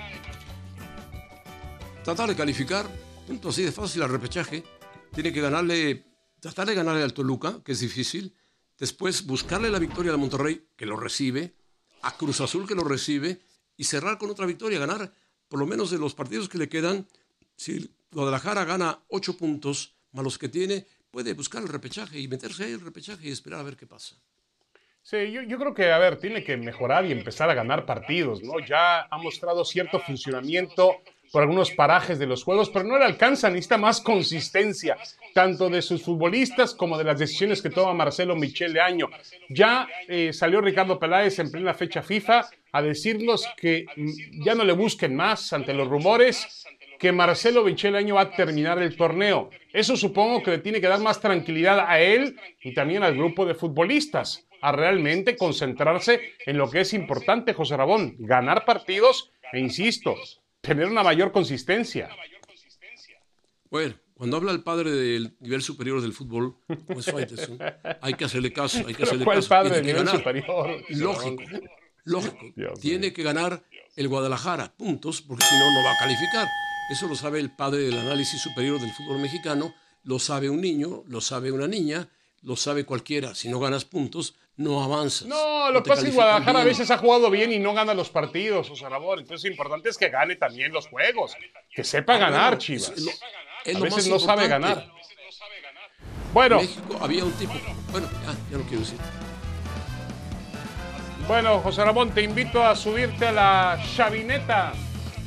Tratar de calificar, punto así de fácil al repechaje. Tiene que tratar de ganarle al Toluca, que es difícil. Después buscarle la victoria al Monterrey, que lo recibe, a Cruz Azul, que lo recibe, y cerrar con otra victoria, ganar por lo menos de los partidos que le quedan. Si Guadalajara gana 8 puntos más los que tiene, puede buscar el repechaje y meterse ahí el repechaje y esperar a ver qué pasa. Sí, yo creo que, tiene que mejorar y empezar a ganar partidos, ¿no? Ya ha mostrado cierto funcionamiento por algunos parajes de los juegos, pero no le alcanza, necesita más consistencia, tanto de sus futbolistas como de las decisiones que toma Marcelo Michel Leaño. Ya salió Ricardo Peláez en plena fecha FIFA a decirnos que ya no le busquen más ante los rumores, que Marcelo Michel Leaño va a terminar el torneo. Eso supongo que le tiene que dar más tranquilidad a él y también al grupo de futbolistas, a realmente concentrarse en lo que es importante, José Ramón, ganar partidos e, insisto, tener una mayor consistencia. Bueno, cuando habla el padre del nivel superior del fútbol, como es Faitelson, hay que hacerle caso. ¿Cuál padre del nivel superior? Lógico. Tiene que ganar el Guadalajara, puntos, porque si no, no va a calificar. Eso lo sabe el padre del análisis superior del fútbol mexicano, lo sabe un niño, lo sabe una niña, lo sabe cualquiera. Si no ganas puntos, no avanzas. No, lo que pasa es que Guadalajara a veces ha jugado bien y no gana los partidos, José Ramón. Entonces lo importante es que gane también los juegos. Que sepa ganar, Chivas. A veces no sabe ganar. Bueno. En México había un tipo... Bueno, ya no quiero decir. Bueno, José Ramón, te invito a subirte a la chavineta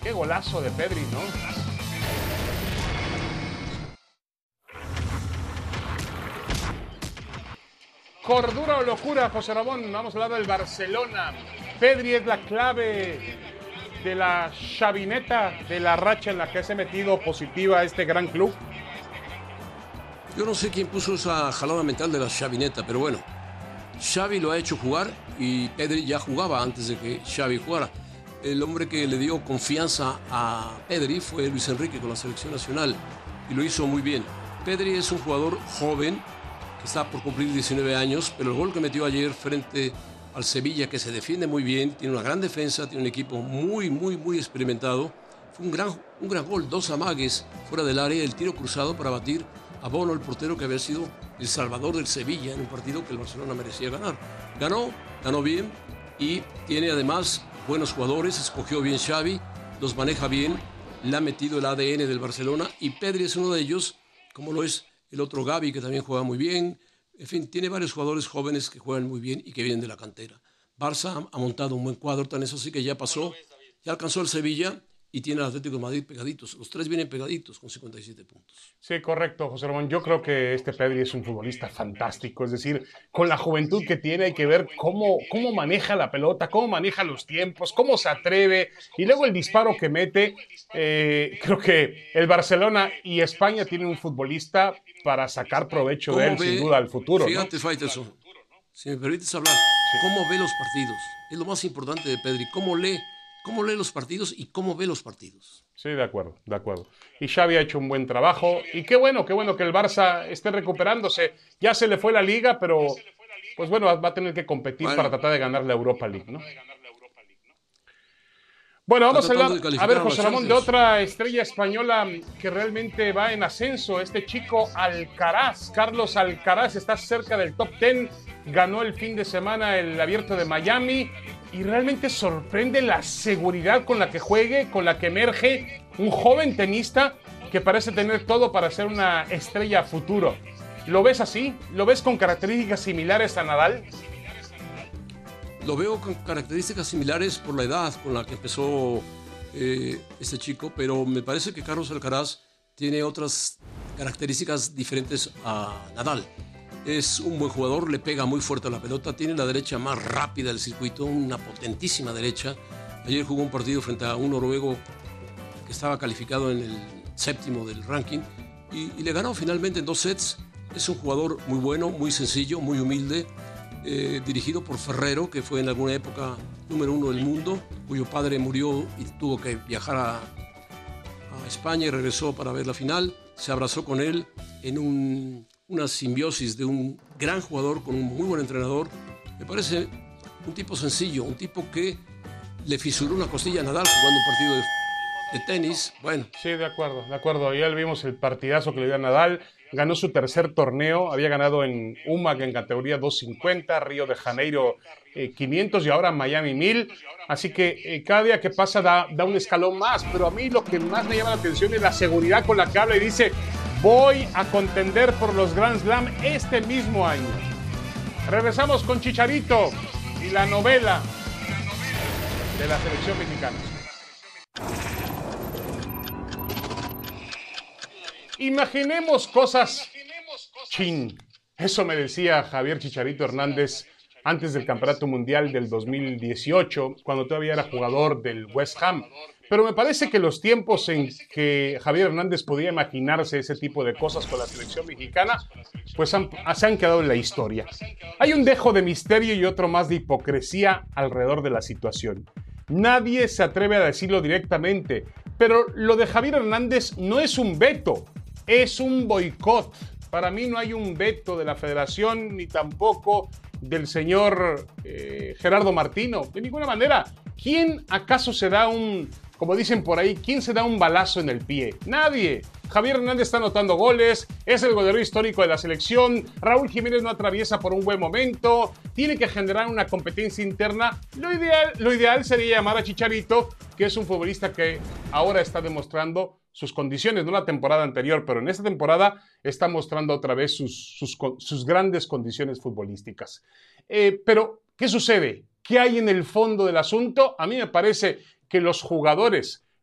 Qué golazo de Pedri, ¿no? Cordura o locura, José Ramón. Vamos a hablar del Barcelona. Pedri es la clave de la chavineta, de la racha en la que se ha metido positiva a este gran club. Yo no sé quién puso esa jalada mental de la chavineta, pero bueno, Xavi lo ha hecho jugar y Pedri ya jugaba antes de que Xavi jugara. El hombre que le dio confianza a Pedri fue Luis Enrique con la selección nacional y lo hizo muy bien. Pedri es un jugador joven que está por cumplir 19 años, pero el gol que metió ayer frente al Sevilla, que se defiende muy bien, tiene una gran defensa, tiene un equipo muy experimentado. Fue un gran gol, 2 amagues fuera del área, el tiro cruzado para batir a Bono, el portero que había sido el salvador del Sevilla en un partido que el Barcelona merecía ganar. Ganó bien y tiene además buenos jugadores, escogió bien Xavi, los maneja bien, le ha metido el ADN del Barcelona y Pedri es uno de ellos, como lo es el otro Gavi, que también juega muy bien. En fin, tiene varios jugadores jóvenes que juegan muy bien y que vienen de la cantera. Barça ha montado un buen cuadro, tan eso sí que ya pasó, ya alcanzó el Sevilla y tiene al Atlético de Madrid pegaditos. Los 3 vienen pegaditos con 57 puntos. Sí, correcto, José Ramón. Yo creo que este Pedri es un futbolista fantástico. Es decir, con la juventud que tiene hay que ver cómo maneja la pelota, cómo maneja los tiempos, cómo se atreve. Y luego el disparo que mete. Creo que el Barcelona y España tienen un futbolista para sacar provecho de él, sin duda, al futuro. Fíjate, ¿no? Faitelson, si me permites hablar, ¿cómo ve los partidos? Es lo más importante de Pedri. ¿Cómo lee los partidos y cómo ve los partidos? Sí, de acuerdo. Y Xavi ha hecho un buen trabajo. Y qué bueno que el Barça esté recuperándose. Ya se le fue la Liga, pero pues bueno, va a tener que competir para tratar de ganar la Europa League, ¿no? Bueno, vamos a hablar, a ver, José Ramón, de otra estrella española que realmente va en ascenso. Este chico Alcaraz, Carlos Alcaraz, está cerca del top 10. Ganó el fin de semana el Abierto de Miami y realmente sorprende la seguridad con la que juegue, con la que emerge un joven tenista que parece tener todo para ser una estrella a futuro. ¿Lo ves así? ¿Lo ves con características similares a Nadal? Lo veo con características similares por la edad con la que empezó este chico, pero me parece que Carlos Alcaraz tiene otras características diferentes a Nadal. Es un buen jugador, le pega muy fuerte a la pelota, tiene la derecha más rápida del circuito, una potentísima derecha. Ayer jugó un partido frente a un noruego que estaba calificado en el 7º del ranking y le ganó finalmente en 2 sets. Es un jugador muy bueno, muy sencillo, muy humilde. Dirigido por Ferrero, que fue en alguna época número 1 del mundo, cuyo padre murió y tuvo que viajar a España y regresó para ver la final. Se abrazó con él en una simbiosis de un gran jugador con un muy buen entrenador. Me parece un tipo sencillo, un tipo que le fisuró una costilla a Nadal jugando un partido de tenis. Bueno. Sí, de acuerdo. Ya le vimos el partidazo que le dio a Nadal. Ganó su tercer torneo, había ganado en UMAG en categoría 250, Río de Janeiro 500 y ahora Miami 1000. Así que cada día que pasa da un escalón más, pero a mí lo que más me llama la atención es la seguridad con la que habla y dice: voy a contender por los Grand Slam este mismo año. Regresamos con Chicharito y la novela de la selección mexicana. Imaginemos cosas chin. Eso me decía Javier Chicharito Hernández antes del Campeonato Mundial del 2018, cuando todavía era jugador del West Ham. Pero me parece que los tiempos en que Javier Hernández podía imaginarse ese tipo de cosas con la selección mexicana, pues se han quedado en la historia. Hay un dejo de misterio y otro más de hipocresía alrededor de la situación. Nadie se atreve a decirlo directamente, pero lo de Javier Hernández no es un veto, es un boicot. Para mí no hay un veto de la federación ni tampoco del señor Gerardo Martino. De ninguna manera. ¿Quién acaso se da como dicen por ahí, quién se da un balazo en el pie? Nadie. Javier Hernández está anotando goles, es el goleador histórico de la selección, Raúl Jiménez no atraviesa por un buen momento, tiene que generar una competencia interna. Lo ideal sería llamar a Chicharito, que es un futbolista que ahora está demostrando sus condiciones, no la temporada anterior, pero en esta temporada está mostrando otra vez sus grandes condiciones futbolísticas. Pero, ¿qué sucede? ¿Qué hay en el fondo del asunto? A mí me parece que los jugadores,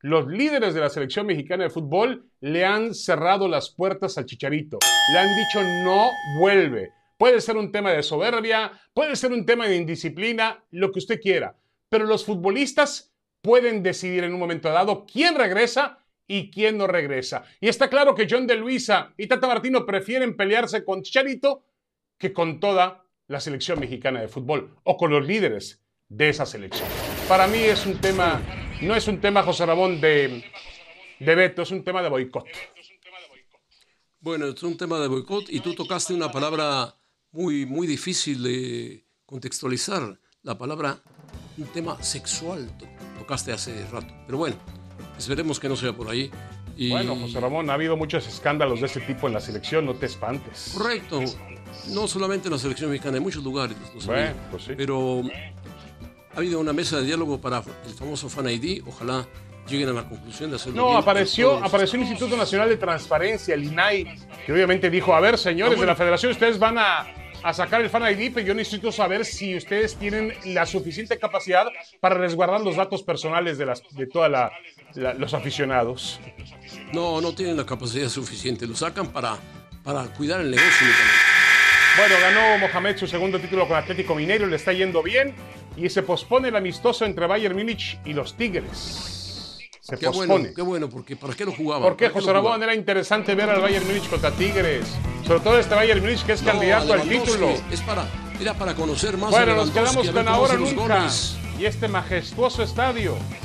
los líderes de la selección mexicana de fútbol le han cerrado las puertas al Chicharito. Le han dicho no vuelve. Puede ser un tema de soberbia, puede ser un tema de indisciplina, lo que usted quiera. Pero los futbolistas pueden decidir en un momento dado quién regresa y quién no regresa. Y está claro que John de Luisa y Tata Martino prefieren pelearse con Chicharito que con toda la selección mexicana de fútbol o con los líderes de esa selección. Para mí es un tema, no es un tema, José Ramón, de veto, es un tema de boicot. Bueno, es un tema de boicot y tú tocaste una palabra muy difícil de contextualizar, la palabra, un tema sexual, tocaste hace rato. Pero bueno, esperemos que no sea por ahí. Y... Bueno, José Ramón, ha habido muchos escándalos de ese tipo en la selección, no te espantes. Correcto, no solamente en la selección mexicana, en muchos lugares, bueno, pues sí. Pero ha habido una mesa de diálogo para el famoso Fan ID, ojalá lleguen a la conclusión de hacerlo. No, bien apareció el Instituto Nacional de Transparencia, el INAI, que obviamente dijo, a ver, señores de la federación, ustedes van a sacar el Fan ID, pero yo necesito saber si ustedes tienen la suficiente capacidad para resguardar los datos personales de todos los aficionados. No tienen la capacidad suficiente, lo sacan para cuidar el negocio únicamente. Bueno, ganó Mohamed su segundo título con Atlético Mineiro, le está yendo bien y se pospone el amistoso entre Bayern Múnich y los Tigres. Se pospone. Qué bueno, porque ¿para qué lo jugaban? Porque José Ramón, era interesante ver al Bayern Múnich contra Tigres, sobre todo este Bayern Múnich que es candidato al título. Era para conocer más. Bueno, nos quedamos con ahora nunca y este majestuoso estadio